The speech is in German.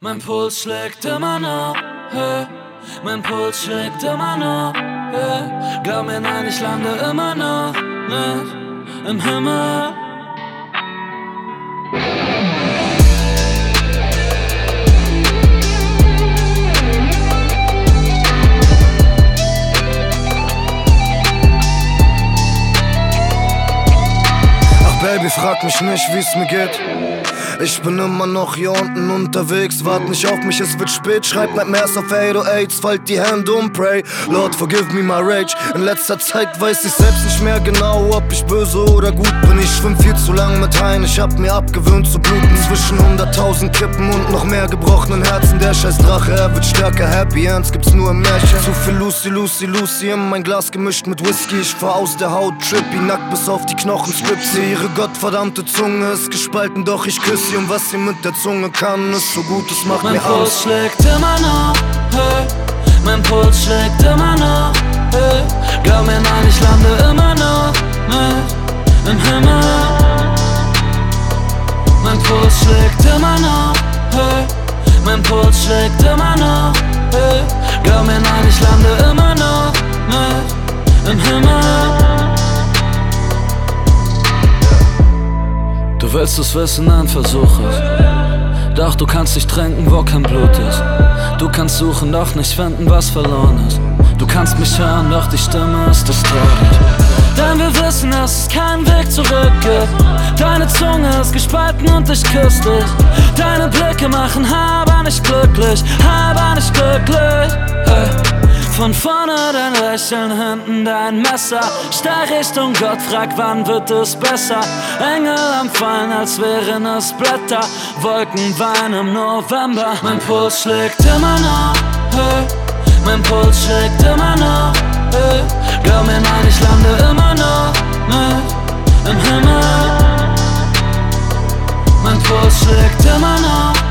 Mein Puls schlägt immer noch, hey. Mein Puls schlägt immer noch, hey. Glaub mir, nein, ich lande immer noch nicht im Himmel. Baby, frag mich nicht, wie's mir geht. Ich bin immer noch hier unten unterwegs. Wart nicht auf mich, es wird spät. Schreib Nightmares auf 808s, falt die Hände und pray. Lord, forgive me my rage. In letzter Zeit weiß ich selbst nicht mehr genau, ob ich böse oder gut bin. Ich schwimm viel zu lang mit Haien, ich hab mir abgewöhnt zu bluten. Zwischen 100.000 Kippen und noch mehr gebrochenen Herzen. Der scheiß Drache, er wird stärker. Happy Ends gibt's nur im Märchen. Zu viel Lucy, Lucy, Lucy in mein Glas gemischt mit Whisky. Ich fahr aus der Haut, trippy, nackt bis auf die Knochen, strippt sie. Ihre gottverdammte Zunge ist gespalten, doch ich küsse sie. Und was sie mit der Zunge kann, ist so gut, es macht mir Mein aus. Puls schlägt immer noch, hey. Mein Puls schlägt immer noch, hey. Glaub mir, nein, ich lande immer noch nicht im Himmel. Mein Puls schlägt immer noch, hey. Mein Puls schlägt immer noch, hey. Glaub mir, nein, ich lande immer noch nicht im Himmel. Du willst es wissen, dann versuch es. Doch du kannst nicht trinken, wo kein Blut ist. Du kannst suchen, doch nicht finden, was verloren ist. Du kannst mich hören, doch die Stimme ist des Todes. Denn wir wissen, dass es keinen Weg zurück gibt. Deine Zunge ist gespalten und ich küsse dich. Deine Blicke machen aber nicht glücklich, aber nicht glücklich, hey. Von vorne dein Lächeln, hinten dein Messer. Steig Richtung Gott, frag, wann wird es besser? Engel am Fallen, als wären es Blätter. Wolken weinen im November. Mein Puls schlägt immer noch, hey. Mein Puls schlägt immer noch, hey. Glaub mir, nein, ich lande immer noch nicht im Himmel. Mein Puls schlägt immer noch,